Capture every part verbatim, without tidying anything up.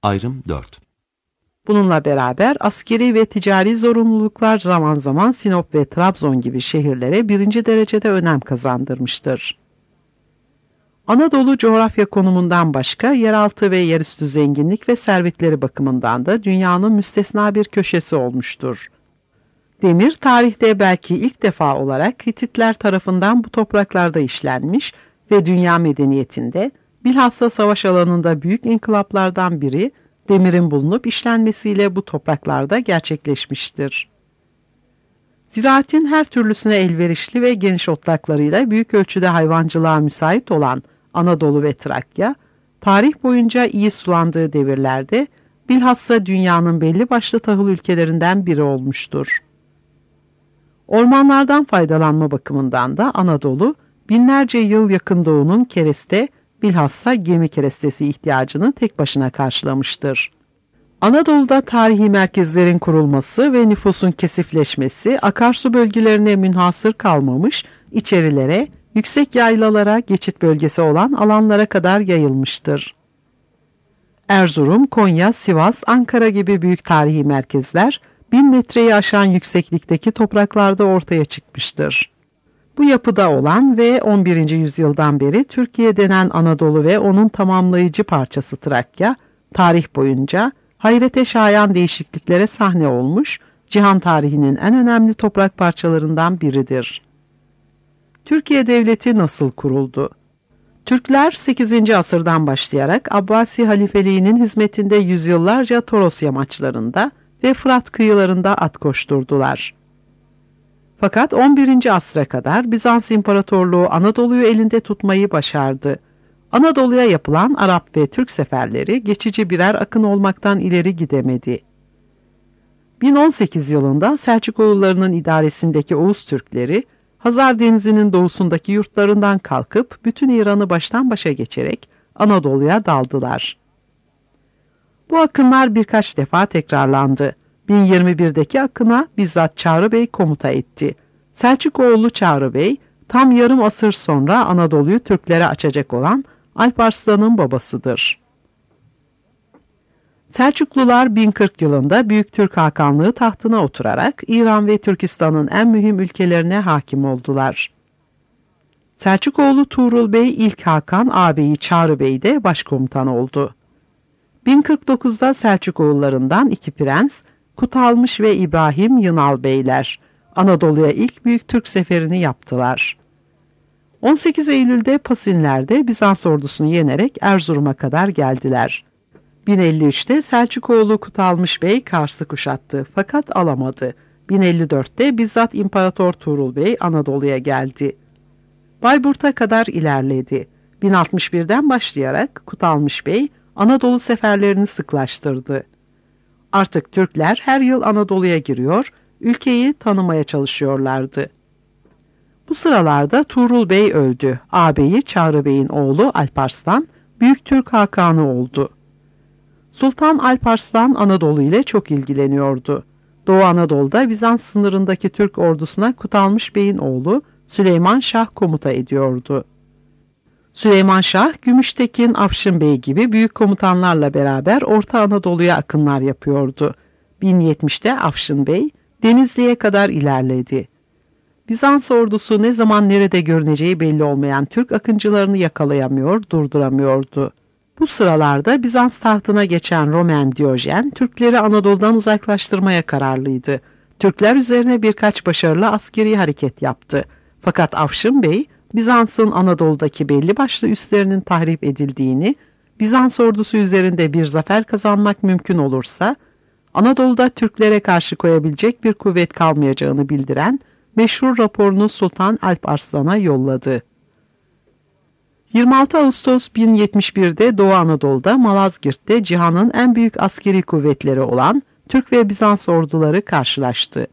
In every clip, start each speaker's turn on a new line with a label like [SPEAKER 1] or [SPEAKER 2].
[SPEAKER 1] Ayrım dört.
[SPEAKER 2] Bununla beraber askeri ve ticari zorunluluklar zaman zaman Sinop ve Trabzon gibi şehirlere birinci derecede önem kazandırmıştır. Anadolu coğrafya konumundan başka yeraltı ve yerüstü zenginlik ve servetleri bakımından da dünyanın müstesna bir köşesi olmuştur. Demir tarihte belki ilk defa olarak Hititler tarafından bu topraklarda işlenmiş ve dünya medeniyetinde bilhassa savaş alanında büyük inkılaplardan biri demirin bulunup işlenmesiyle bu topraklarda gerçekleşmiştir. Ziraatin her türlüsüne elverişli ve geniş otlaklarıyla büyük ölçüde hayvancılığa müsait olan Anadolu ve Trakya, tarih boyunca iyi sulandığı devirlerde bilhassa dünyanın belli başlı tahıl ülkelerinden biri olmuştur. Ormanlardan faydalanma bakımından da Anadolu, binlerce yıl Yakın Doğu'nun kereste, bilhassa gemi kerestesi ihtiyacını tek başına karşılamıştır. Anadolu'da tarihi merkezlerin kurulması ve nüfusun kesifleşmesi akarsu bölgelerine münhasır kalmamış, içerilere, yüksek yaylalara, geçit bölgesi olan alanlara kadar yayılmıştır. Erzurum, Konya, Sivas, Ankara gibi büyük tarihi merkezler, bin metreyi aşan yükseklikteki topraklarda ortaya çıkmıştır. Bu yapıda olan ve on birinci yüzyıldan beri Türkiye denen Anadolu ve onun tamamlayıcı parçası Trakya, tarih boyunca hayrete şayan değişikliklere sahne olmuş, cihan tarihinin en önemli toprak parçalarından biridir. Türkiye Devleti nasıl kuruldu? Türkler sekizinci asırdan başlayarak Abbasi halifeliğinin hizmetinde yüzyıllarca Toros yamaçlarında ve Fırat kıyılarında at koşturdular. Fakat on birinci asra kadar Bizans İmparatorluğu Anadolu'yu elinde tutmayı başardı. Anadolu'ya yapılan Arap ve Türk seferleri geçici birer akın olmaktan ileri gidemedi. bin on sekiz yılında Selçukoğullarının idaresindeki Oğuz Türkleri, Hazar Denizi'nin doğusundaki yurtlarından kalkıp bütün İran'ı baştan başa geçerek Anadolu'ya daldılar. Bu akınlar birkaç defa tekrarlandı. bin yirmi birdeki akına bizzat Çağrı Bey komuta etti. Selçukoğlu Çağrı Bey, tam yarım asır sonra Anadolu'yu Türklere açacak olan Alp Arslan'ın babasıdır. Selçuklular bin kırk yılında Büyük Türk Hakanlığı tahtına oturarak İran ve Türkistan'ın en mühim ülkelerine hakim oldular. Selçukoğlu Tuğrul Bey ilk Hakan ağabeyi Çağrı Bey de başkomutan oldu. bin kırk dokuzda Selçukoğullarından iki prens, Kutalmış ve İbrahim Yınal Beyler, Anadolu'ya ilk Büyük Türk seferini yaptılar. on sekiz Eylül'de Pasinler'de Bizans ordusunu yenerek Erzurum'a kadar geldiler. bin elli üçte Selçukoğlu Kutalmış Bey Kars'ı kuşattı fakat alamadı. bin elli dörtte bizzat İmparator Tuğrul Bey Anadolu'ya geldi. Bayburt'a kadar ilerledi. bin altmış birden başlayarak Kutalmış Bey Anadolu seferlerini sıklaştırdı. Artık Türkler her yıl Anadolu'ya giriyor, ülkeyi tanımaya çalışıyorlardı. Bu sıralarda Tuğrul Bey öldü. Ağabeyi Çağrı Bey'in oğlu Alparslan, Büyük Türk Hakanı oldu. Sultan Alparslan Anadolu ile çok ilgileniyordu. Doğu Anadolu'da Bizans sınırındaki Türk ordusuna Kutalmış Bey'in oğlu Süleyman Şah komuta ediyordu. Süleyman Şah, Gümüştekin, Afşin Bey gibi büyük komutanlarla beraber Orta Anadolu'ya akınlar yapıyordu. bin yetmişte Afşin Bey, Denizli'ye kadar ilerledi. Bizans ordusu ne zaman nerede görüneceği belli olmayan Türk akıncılarını yakalayamıyor, durduramıyordu. Bu sıralarda Bizans tahtına geçen Roman Diyojen, Türkleri Anadolu'dan uzaklaştırmaya kararlıydı. Türkler üzerine birkaç başarılı askeri hareket yaptı. Fakat Afşin Bey, Bizans'ın Anadolu'daki belli başlı üslerinin tahrip edildiğini, Bizans ordusu üzerinde bir zafer kazanmak mümkün olursa, Anadolu'da Türklere karşı koyabilecek bir kuvvet kalmayacağını bildiren meşhur raporunu Sultan Alp Arslan'a yolladı. yirmi altı Ağustos bin yetmiş birde Doğu Anadolu'da Malazgirt'te cihanın en büyük askeri kuvvetleri olan Türk ve Bizans orduları karşılaştı.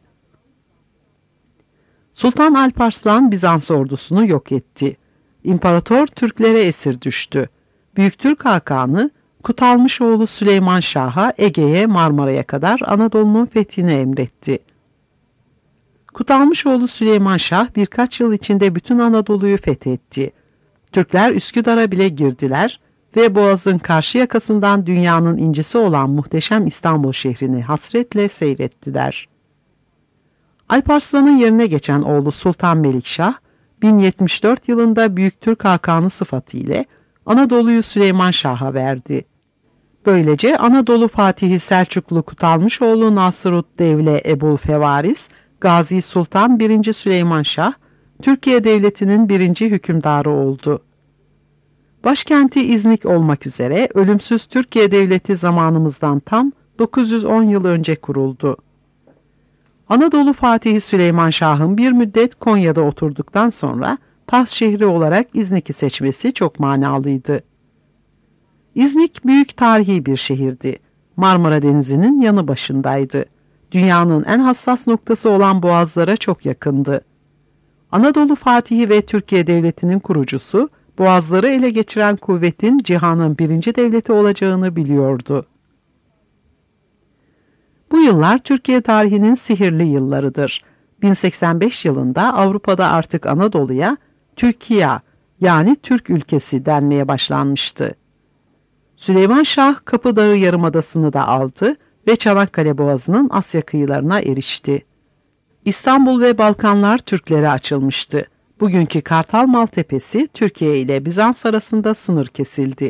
[SPEAKER 2] Sultan Alp Arslan Bizans ordusunu yok etti. İmparator Türklere esir düştü. Büyük Türk Hakanı Kutalmışoğlu Süleyman Şah'a Ege'ye, Marmara'ya kadar Anadolu'nun fethini emretti. Kutalmışoğlu Süleyman Şah birkaç yıl içinde bütün Anadolu'yu fethetti. Türkler Üsküdar'a bile girdiler ve Boğaz'ın karşı yakasından dünyanın incisi olan muhteşem İstanbul şehrini hasretle seyrettiler. Alparslan'ın yerine geçen oğlu Sultan Melikşah, bin yetmiş dört yılında Büyük Türk Hakanı sıfatı ile Anadolu'yu Süleyman Şah'a verdi. Böylece Anadolu Fatihi Selçuklu Kutalmışoğlu Nasırud-Devle Ebu'l-Fevaris, Gazi Sultan birinci. Süleyman Şah, Türkiye Devleti'nin birinci hükümdarı oldu. Başkenti İznik olmak üzere ölümsüz Türkiye Devleti zamanımızdan tam dokuz yüz on yıl önce kuruldu. Anadolu Fatihi Süleyman Şah'ın bir müddet Konya'da oturduktan sonra taht şehri olarak İznik'i seçmesi çok manalıydı. İznik büyük tarihi bir şehirdi. Marmara Denizi'nin yanı başındaydı. Dünyanın en hassas noktası olan boğazlara çok yakındı. Anadolu Fatihi ve Türkiye Devleti'nin kurucusu, boğazları ele geçiren kuvvetin cihanın birinci devleti olacağını biliyordu. Bu yıllar Türkiye tarihinin sihirli yıllarıdır. bin seksen beş yılında Avrupa'da artık Anadolu'ya Türkiye yani Türk ülkesi denmeye başlanmıştı. Süleyman Şah Kapıdağı Yarımadası'nı da aldı ve Çanakkale Boğazı'nın Asya kıyılarına erişti. İstanbul ve Balkanlar Türklere açılmıştı. Bugünkü Kartal Maltepesi Türkiye ile Bizans arasında sınır kesildi.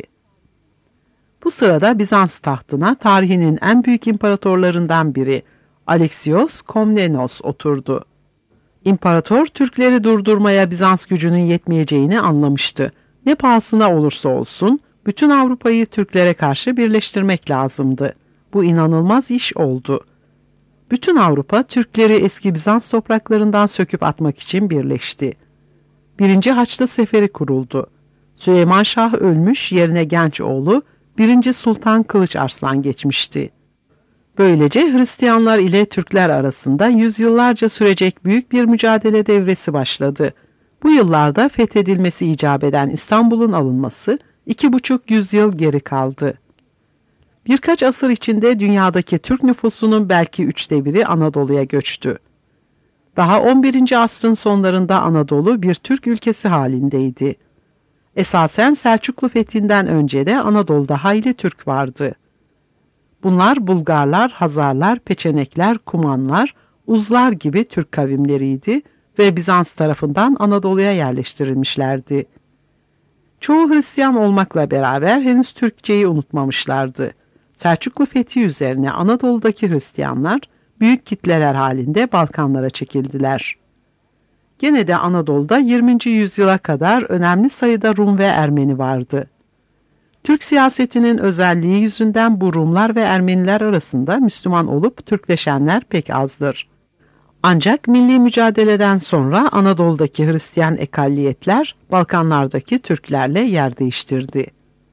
[SPEAKER 2] Bu sırada Bizans tahtına tarihinin en büyük imparatorlarından biri Alexios Komnenos oturdu. İmparator Türkleri durdurmaya Bizans gücünün yetmeyeceğini anlamıştı. Ne pahasına olursa olsun bütün Avrupa'yı Türklere karşı birleştirmek lazımdı. Bu inanılmaz iş oldu. Bütün Avrupa Türkleri eski Bizans topraklarından söküp atmak için birleşti. Birinci Haçlı Seferi kuruldu. Süleyman Şah ölmüş, yerine genç oğlu birinci. Sultan Kılıç Arslan geçmişti. Böylece Hristiyanlar ile Türkler arasında yüzyıllarca sürecek büyük bir mücadele devresi başladı. Bu yıllarda fethedilmesi icap eden İstanbul'un alınması iki buçuk yüzyıl geri kaldı. Birkaç asır içinde dünyadaki Türk nüfusunun belki üçte biri Anadolu'ya göçtü. Daha on birinci asrın sonlarında Anadolu bir Türk ülkesi halindeydi. Esasen Selçuklu fethinden önce de Anadolu'da hayli Türk vardı. Bunlar Bulgarlar, Hazarlar, Peçenekler, Kumanlar, Uzlar gibi Türk kavimleriydi ve Bizans tarafından Anadolu'ya yerleştirilmişlerdi. Çoğu Hristiyan olmakla beraber henüz Türkçeyi unutmamışlardı. Selçuklu fethi üzerine Anadolu'daki Hristiyanlar büyük kitleler halinde Balkanlara çekildiler. Gene de Anadolu'da yirminci yüzyıla kadar önemli sayıda Rum ve Ermeni vardı. Türk siyasetinin özelliği yüzünden bu Rumlar ve Ermeniler arasında Müslüman olup Türkleşenler pek azdır. Ancak milli mücadeleden sonra Anadolu'daki Hristiyan ekalliyetler Balkanlardaki Türklerle yer değiştirdi.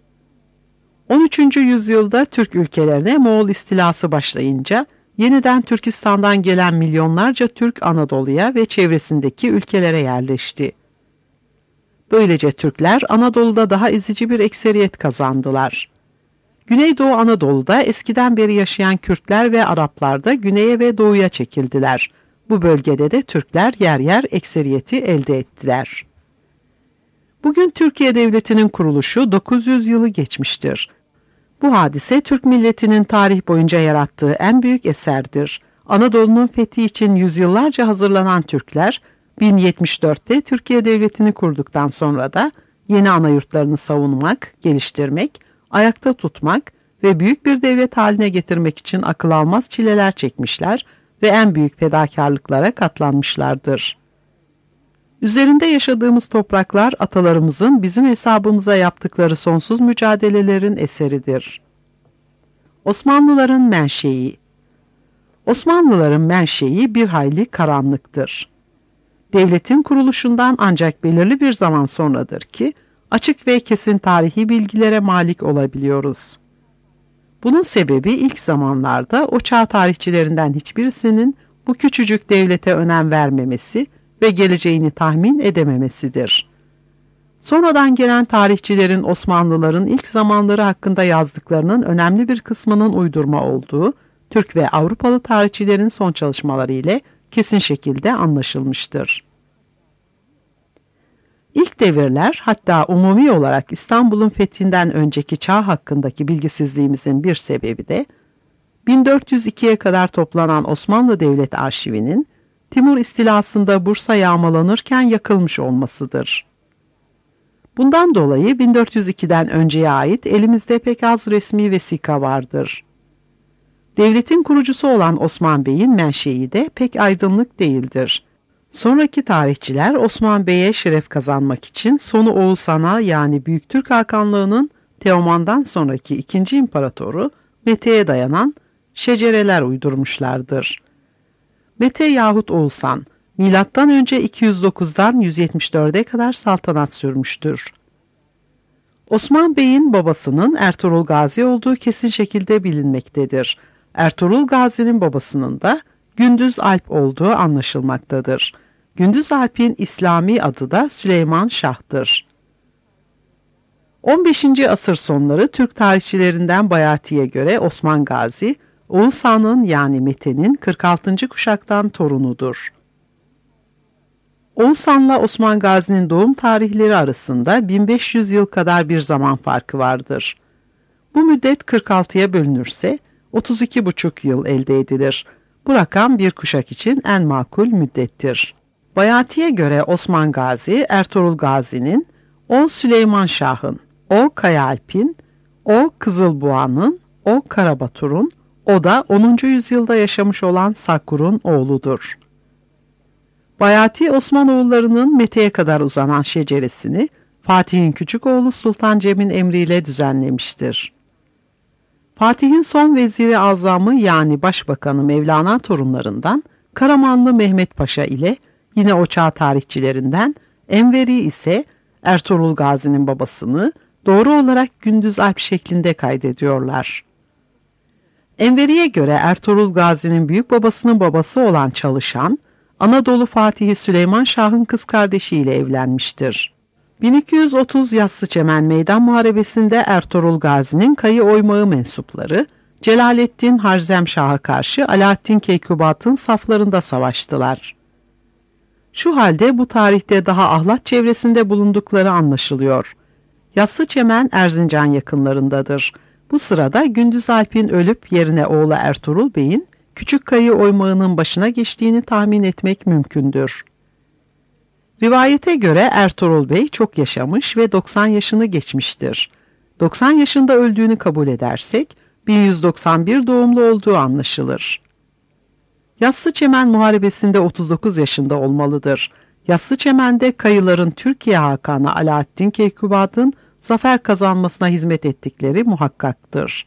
[SPEAKER 2] on üçüncü yüzyılda Türk ülkelerine Moğol istilası başlayınca yeniden Türkistan'dan gelen milyonlarca Türk Anadolu'ya ve çevresindeki ülkelere yerleşti. Böylece Türkler Anadolu'da daha ezici bir ekseriyet kazandılar. Güneydoğu Anadolu'da eskiden beri yaşayan Kürtler ve Araplar da güneye ve doğuya çekildiler. Bu bölgede de Türkler yer yer ekseriyeti elde ettiler. Bugün Türkiye Devleti'nin kuruluşu dokuz yüz yılı geçmiştir. Bu hadise Türk milletinin tarih boyunca yarattığı en büyük eserdir. Anadolu'nun fethi için yüzyıllarca hazırlanan Türkler, bin yetmiş dörtte Türkiye Devleti'ni kurduktan sonra da yeni anayurtlarını savunmak, geliştirmek, ayakta tutmak ve büyük bir devlet haline getirmek için akıl almaz çileler çekmişler ve en büyük fedakarlıklara katlanmışlardır. Üzerinde yaşadığımız topraklar atalarımızın bizim hesabımıza yaptıkları sonsuz mücadelelerin eseridir. Osmanlıların menşei. Osmanlıların menşei bir hayli karanlıktır. Devletin kuruluşundan ancak belirli bir zaman sonradır ki açık ve kesin tarihi bilgilere malik olabiliyoruz. Bunun sebebi ilk zamanlarda o çağ tarihçilerinden hiçbirisinin bu küçücük devlete önem vermemesi ve geleceğini tahmin edememesidir. Sonradan gelen tarihçilerin Osmanlıların ilk zamanları hakkında yazdıklarının önemli bir kısmının uydurma olduğu, Türk ve Avrupalı tarihçilerin son çalışmaları ile kesin şekilde anlaşılmıştır. İlk devirler, hatta umumi olarak İstanbul'un fethinden önceki çağ hakkındaki bilgisizliğimizin bir sebebi de bin dört yüz ikiye kadar toplanan Osmanlı Devlet Arşivinin Timur istilasında Bursa yağmalanırken yakılmış olmasıdır. Bundan dolayı bin dört yüz ikiden önceye ait elimizde pek az resmi vesika vardır. Devletin kurucusu olan Osman Bey'in menşei de pek aydınlık değildir. Sonraki tarihçiler Osman Bey'e şeref kazanmak için sonu Oğuzhan'a, yani Büyüktürk Hakanlığı'nın Teoman'dan sonraki ikinci imparatoru Mete'ye dayanan şecereler uydurmuşlardır. Mete yahut Oğuzhan, milattan önce iki yüz dokuzdan yüz yetmiş dörde kadar saltanat sürmüştür. Osman Bey'in babasının Ertuğrul Gazi olduğu kesin şekilde bilinmektedir. Ertuğrul Gazi'nin babasının da Gündüz Alp olduğu anlaşılmaktadır. Gündüz Alp'in İslami adı da Süleyman Şah'tır. on beşinci asır sonları Türk tarihçilerinden Bayati'ye göre Osman Gazi, Oğuz Han'ın yani Mete'nin kırk altıncı kuşaktan torunudur. Oğuz Han'la Osman Gazi'nin doğum tarihleri arasında bin beş yüz yıl kadar bir zaman farkı vardır. Bu müddet kırk altıya bölünürse otuz iki buçuk yıl elde edilir. Bu rakam bir kuşak için en makul müddettir. Bayati'ye göre Osman Gazi, Ertuğrul Gazi'nin, o Süleyman Şah'ın, o Kaya Alp'in, o Kızılboğa'nın, o Karabatur'un, o da onuncu yüzyılda yaşamış olan Sakkur'un oğludur. Bayati, Osmanoğullarının Mete'ye kadar uzanan şeceresini Fatih'in küçük oğlu Sultan Cem'in emriyle düzenlemiştir. Fatih'in son veziri azamı yani başbakanı Mevlana torunlarından Karamanlı Mehmet Paşa ile yine o çağ tarihçilerinden Enveri ise Ertuğrul Gazi'nin babasını doğru olarak Gündüz Alp şeklinde kaydediyorlar. Enveri'ye göre Ertuğrul Gazi'nin büyük babasının babası olan Çalışan, Anadolu Fatihi Süleyman Şah'ın kız kardeşiyle evlenmiştir. bin iki yüz otuz Yassıçemen Meydan Muharebesi'nde Ertuğrul Gazi'nin Kayı Oymağı mensupları, Celaleddin Harzemşah'a karşı Alaaddin Keykubat'ın saflarında savaştılar. Şu halde bu tarihte daha Ahlat çevresinde bulundukları anlaşılıyor. Yassıçemen Erzincan yakınlarındadır. Bu sırada Gündüz Alp'in ölüp yerine oğlu Ertuğrul Bey'in Küçük Kayı Oymağı'nın başına geçtiğini tahmin etmek mümkündür. Rivayete göre Ertuğrul Bey çok yaşamış ve doksan yaşını geçmiştir. doksan yaşında öldüğünü kabul edersek bin yüz doksan bir doğumlu olduğu anlaşılır. Yassıçemen Muharebesi'nde otuz dokuz yaşında olmalıdır. Yassıçemen'de Kayıların Türkiye Hakanı Alaaddin Keykubat'ın zafer kazanmasına hizmet ettikleri muhakkaktır.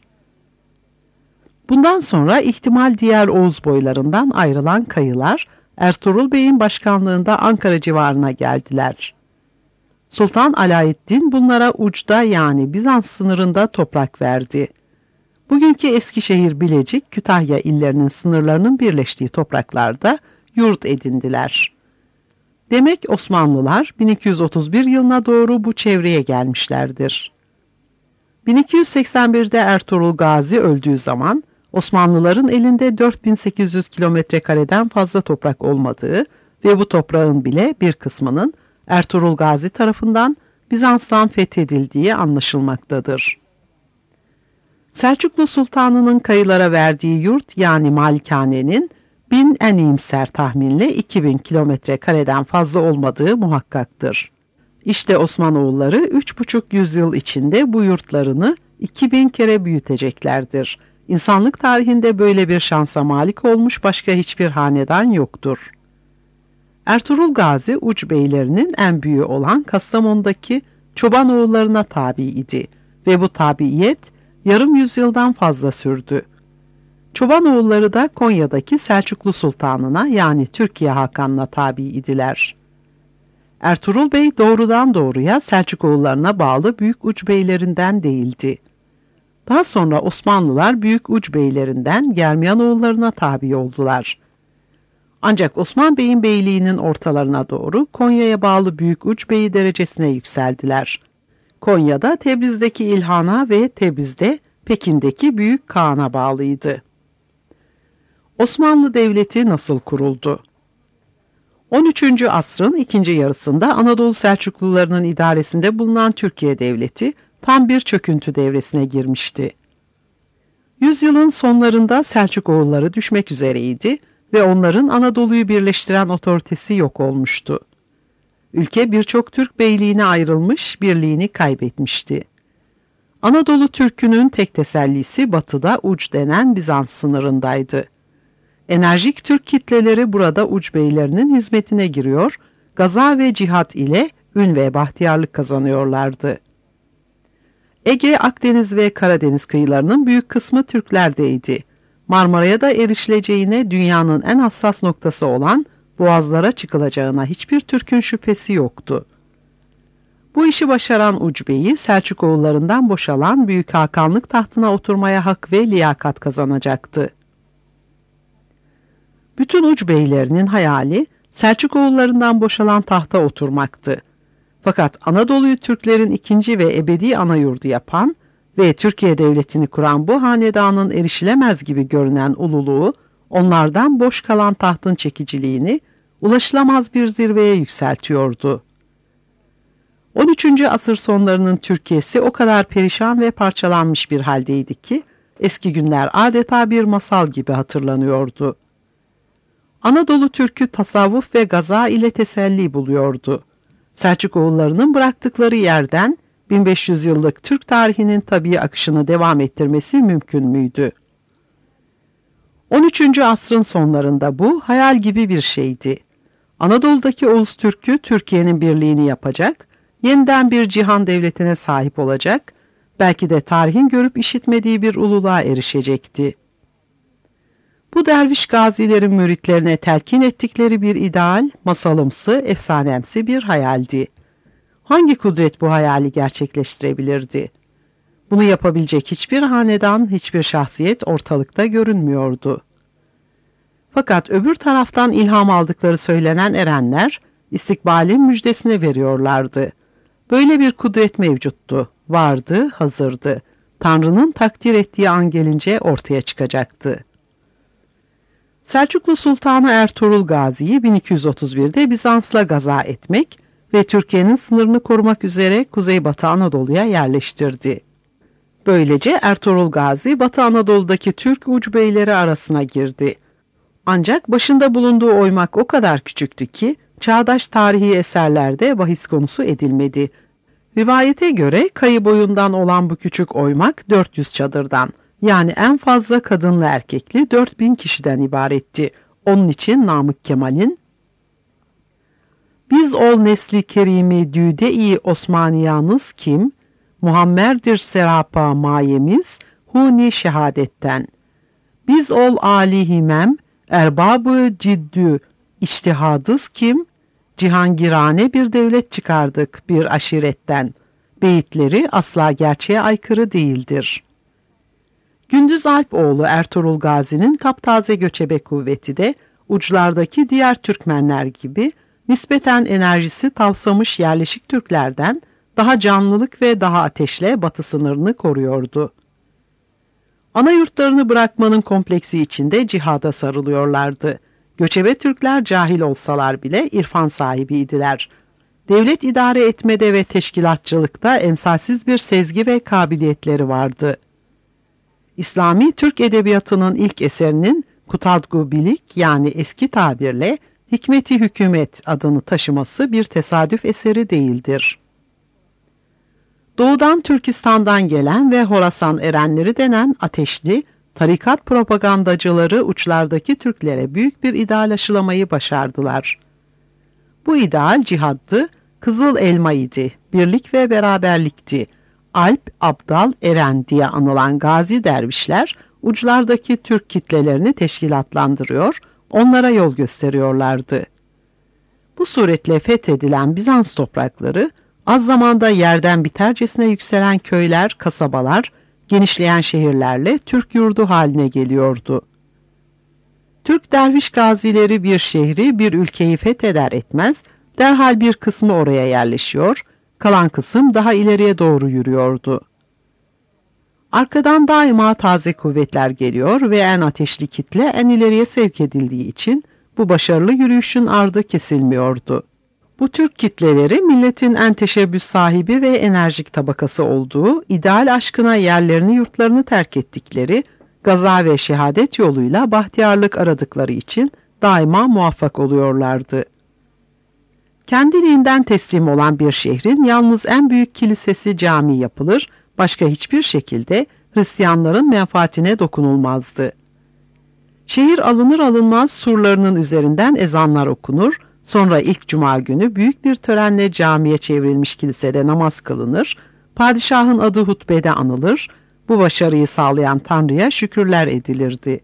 [SPEAKER 2] Bundan sonra ihtimal diğer Oğuz boylarından ayrılan Kayılar, Ertuğrul Bey'in başkanlığında Ankara civarına geldiler. Sultan Alaeddin bunlara uçta yani Bizans sınırında toprak verdi. Bugünkü Eskişehir, Bilecik, Kütahya illerinin sınırlarının birleştiği topraklarda yurt edindiler. Demek Osmanlılar bin iki yüz otuz bir yılına doğru bu çevreye gelmişlerdir. bin iki yüz seksen birde Ertuğrul Gazi öldüğü zaman Osmanlıların elinde dört bin sekiz yüz kilometre kareden fazla toprak olmadığı ve bu toprağın bile bir kısmının Ertuğrul Gazi tarafından Bizans'tan fethedildiği anlaşılmaktadır. Selçuklu Sultanı'nın Kayılara verdiği yurt yani malikanenin bin en iyimser tahminle iki bin kilometre kareden fazla olmadığı muhakkaktır. İşte Osmanoğulları üç buçuk yüzyıl içinde bu yurtlarını iki bin kere büyüteceklerdir. İnsanlık tarihinde böyle bir şansa malik olmuş başka hiçbir hanedan yoktur. Ertuğrul Gazi uç beylerinin en büyüğü olan Kastamonu'daki Çobanoğullarına tabi idi ve bu tabiiyet yarım yüzyıldan fazla sürdü. Çobanoğulları da Konya'daki Selçuklu Sultanı'na yani Türkiye Hakan'ına tabi idiler. Ertuğrul Bey doğrudan doğruya Selçukoğullarına bağlı büyük uç beylerinden değildi. Daha sonra Osmanlılar büyük uç beylerinden Germiyanoğullarına tabi oldular. Ancak Osman Bey'in beyliğinin ortalarına doğru Konya'ya bağlı büyük uç beyi derecesine yükseldiler. Konya'da Tebriz'deki İlhan'a ve Tebriz'de Pekin'deki Büyük Kağan'a bağlıydı. Osmanlı Devleti nasıl kuruldu? on üçüncü asrın ikinci yarısında Anadolu Selçuklularının idaresinde bulunan Türkiye Devleti tam bir çöküntü devresine girmişti. Yüzyılın sonlarında Selçuk oğulları düşmek üzereydi ve onların Anadolu'yu birleştiren otoritesi yok olmuştu. Ülke birçok Türk beyliğine ayrılmış, birliğini kaybetmişti. Anadolu Türk'ünün tek tesellisi batıda Uç denen Bizans sınırındaydı. Enerjik Türk kitleleri burada Uç beylerinin hizmetine giriyor, gaza ve cihat ile ün ve bahtiyarlık kazanıyorlardı. Ege, Akdeniz ve Karadeniz kıyılarının büyük kısmı Türklerdeydi. Marmara'ya da erişileceğine, dünyanın en hassas noktası olan boğazlara çıkılacağına hiçbir Türk'ün şüphesi yoktu. Bu işi başaran Ucbeyi, Selçukoğullarından boşalan Büyük Hakanlık tahtına oturmaya hak ve liyakat kazanacaktı. Bütün Ucbeylerinin hayali Selçukoğullarından boşalan tahta oturmaktı. Fakat Anadolu'yu Türklerin ikinci ve ebedi ana yurdu yapan ve Türkiye Devleti'ni kuran bu hanedanın erişilemez gibi görünen ululuğu, onlardan boş kalan tahtın çekiciliğini ulaşılamaz bir zirveye yükseltiyordu. on üçüncü asır sonlarının Türkiye'si o kadar perişan ve parçalanmış bir haldeydi ki, eski günler adeta bir masal gibi hatırlanıyordu. Anadolu Türk'ü tasavvuf ve gaza ile teselli buluyordu. Selçukoğullarının bıraktıkları yerden bin beş yüz yıllık Türk tarihinin tabii akışını devam ettirmesi mümkün müydü? on üçüncü asrın sonlarında bu hayal gibi bir şeydi. Anadolu'daki Oğuz Türk'ü Türkiye'nin birliğini yapacak, yeniden bir cihan devletine sahip olacak, belki de tarihin görüp işitmediği bir ululuğa erişecekti. Bu derviş gazilerin müritlerine telkin ettikleri bir ideal, masalımsı, efsanemsi bir hayaldi. Hangi kudret bu hayali gerçekleştirebilirdi? Bunu yapabilecek hiçbir hanedan, hiçbir şahsiyet ortalıkta görünmüyordu. Fakat öbür taraftan ilham aldıkları söylenen erenler, istikbalin müjdesini veriyorlardı. Böyle bir kudret mevcuttu, vardı, hazırdı. Tanrı'nın takdir ettiği an gelince ortaya çıkacaktı. Selçuklu Sultanı Ertuğrul Gazi'yi bin iki yüz otuz birde Bizans'la gaza etmek ve Türkiye'nin sınırını korumak üzere Kuzeybatı Anadolu'ya yerleştirdi. Böylece Ertuğrul Gazi, Batı Anadolu'daki Türk ucbeyleri arasına girdi. Ancak başında bulunduğu oymak o kadar küçüktü ki, çağdaş tarihi eserlerde bahis konusu edilmedi. Rivayete göre kayı boyundan olan bu küçük oymak dört yüz çadırdan, yani en fazla kadınlı erkekli dört bin kişiden ibaretti. Onun için Namık Kemal'in "Biz ol nesli kerimi düde-i Osmaniyanız kim? Muhammer'dir serapa mayemiz, huni şehadetten. Biz ol âli himem, erbabı ciddü iştihadız kim? Cihangirane bir devlet çıkardık bir aşiretten. Beyitleri asla gerçeğe aykırı değildir." Gündüz Alp oğlu Ertuğrul Gazi'nin taptaze göçebe kuvveti de uçlardaki diğer Türkmenler gibi nispeten enerjisi tavsamış yerleşik Türklerden daha canlılık ve daha ateşle batı sınırını koruyordu. Ana yurtlarını bırakmanın kompleksi içinde cihada sarılıyorlardı. Göçebe Türkler cahil olsalar bile irfan sahibiydiler. Devlet idare etmede ve teşkilatçılıkta emsalsiz bir sezgi ve kabiliyetleri vardı. İslami Türk edebiyatının ilk eserinin Kutadgu Bilik, yani eski tabirle Hikmeti Hükümet adını taşıması bir tesadüf eseri değildir. Doğudan Türkistan'dan gelen ve Horasan erenleri denen ateşli, tarikat propagandacıları uçlardaki Türklere büyük bir ideal aşılamayı başardılar. Bu ideal cihattı, Kızıl Elma idi, birlik ve beraberlikti. Alp, Abdal, Eren diye anılan gazi dervişler, uçlardaki Türk kitlelerini teşkilatlandırıyor, onlara yol gösteriyorlardı. Bu suretle fethedilen Bizans toprakları, az zamanda yerden bitercesine yükselen köyler, kasabalar, genişleyen şehirlerle Türk yurdu haline geliyordu. Türk derviş gazileri bir şehri, bir ülkeyi fetheder etmez, derhal bir kısmı oraya yerleşiyor, kalan kısım daha ileriye doğru yürüyordu. Arkadan daima taze kuvvetler geliyor ve en ateşli kitle en ileriye sevk edildiği için Bu başarılı yürüyüşün ardı kesilmiyordu. Bu Türk kitleleri milletin en teşebbüs sahibi ve enerjik tabakası olduğu, ideal aşkına yerlerini yurtlarını terk ettikleri, gaza ve şehadet yoluyla bahtiyarlık aradıkları için daima muvaffak oluyorlardı. Kendiliğinden teslim olan bir şehrin yalnız en büyük kilisesi cami yapılır, başka hiçbir şekilde Hristiyanların menfaatine dokunulmazdı. Şehir alınır alınmaz surlarının üzerinden ezanlar okunur, sonra ilk cuma günü büyük bir törenle camiye çevrilmiş kilisede namaz kılınır, padişahın adı hutbede anılır, bu başarıyı sağlayan Tanrı'ya şükürler edilirdi.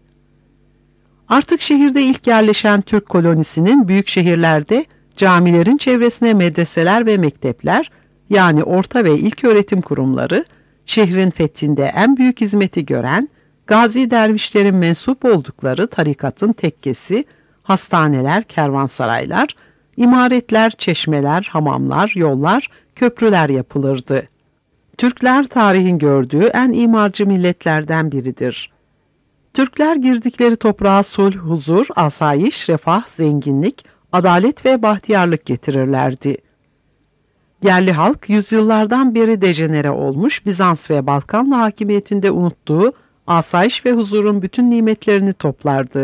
[SPEAKER 2] Artık şehirde ilk yerleşen Türk kolonisinin büyük şehirlerde camilerin çevresine medreseler ve mektepler, yani orta ve ilköğretim kurumları, şehrin fethinde en büyük hizmeti gören, gazi dervişlerin mensup oldukları tarikatın tekkesi, hastaneler, kervansaraylar, imaretler, çeşmeler, hamamlar, yollar, köprüler yapılırdı. Türkler tarihin gördüğü en imarcı milletlerden biridir. Türkler girdikleri toprağa sulh, huzur, asayiş, refah, zenginlik, adalet ve bahtiyarlık getirirlerdi. Yerli halk yüzyıllardan beri dejenere olmuş Bizans ve Balkanlı hakimiyetinde unuttuğu asayiş ve huzurun bütün nimetlerini toplardı.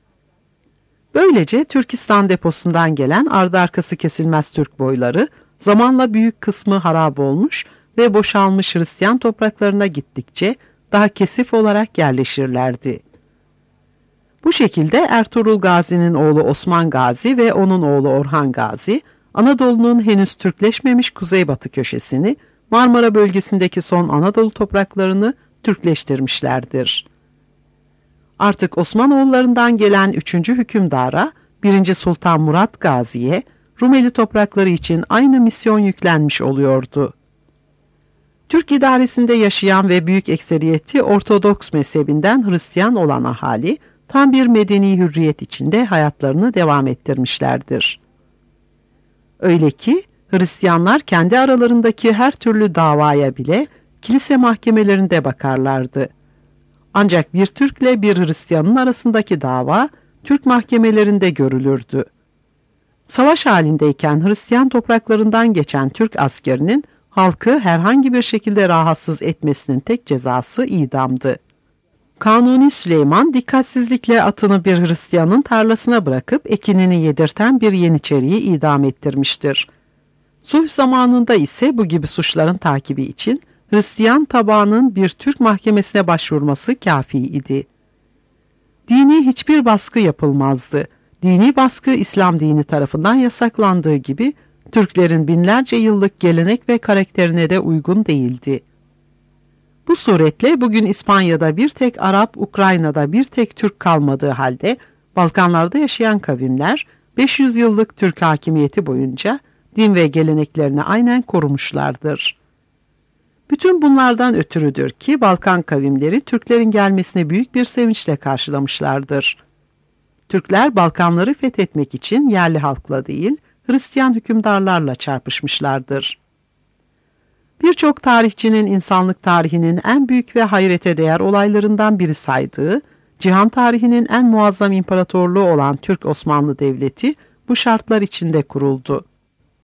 [SPEAKER 2] Böylece Türkistan deposundan gelen ardı arkası kesilmez Türk boyları zamanla büyük kısmı harap olmuş ve boşalmış Hristiyan topraklarına gittikçe daha kesif olarak yerleşirlerdi. Bu şekilde Ertuğrul Gazi'nin oğlu Osman Gazi ve onun oğlu Orhan Gazi, Anadolu'nun henüz Türkleşmemiş kuzeybatı köşesini, Marmara bölgesindeki son Anadolu topraklarını Türkleştirmişlerdir. Artık Osmanoğullarından gelen üçüncü hükümdara, birinci Sultan Murat Gazi'ye, Rumeli toprakları için aynı misyon yüklenmiş oluyordu. Türk idaresinde yaşayan ve büyük ekseriyeti Ortodoks mezhebinden Hristiyan olan ahali, tam bir medeni hürriyet içinde hayatlarını devam ettirmişlerdir. Öyle ki Hristiyanlar kendi aralarındaki her türlü davaya bile kilise mahkemelerinde bakarlardı. Ancak bir Türk'le bir Hristiyanın arasındaki dava Türk mahkemelerinde görülürdü. Savaş halindeyken Hristiyan topraklarından geçen Türk askerinin halkı herhangi bir şekilde rahatsız etmesinin tek cezası idamdı. Kanuni Süleyman dikkatsizlikle atını bir Hristiyanın tarlasına bırakıp ekinini yedirten bir yeniçeriyi idam ettirmiştir. Sulh zamanında ise bu gibi suçların takibi için Hristiyan tabağının bir Türk mahkemesine başvurması kâfi idi. Dini hiçbir baskı yapılmazdı. Dini baskı İslam dini tarafından yasaklandığı gibi Türklerin binlerce yıllık gelenek ve karakterine de uygun değildi. Bu suretle bugün İspanya'da bir tek Arap, Ukrayna'da bir tek Türk kalmadığı halde Balkanlarda yaşayan kavimler beş yüz yıllık Türk hakimiyeti boyunca din ve geleneklerini aynen korumuşlardır. Bütün bunlardan ötürüdür ki Balkan kavimleri Türklerin gelmesine büyük bir sevinçle karşılamışlardır. Türkler Balkanları fethetmek için yerli halkla değil, Hristiyan hükümdarlarla çarpışmışlardır. Birçok tarihçinin insanlık tarihinin en büyük ve hayrete değer olaylarından biri saydığı, cihan tarihinin en muazzam imparatorluğu olan Türk Osmanlı Devleti bu şartlar içinde kuruldu.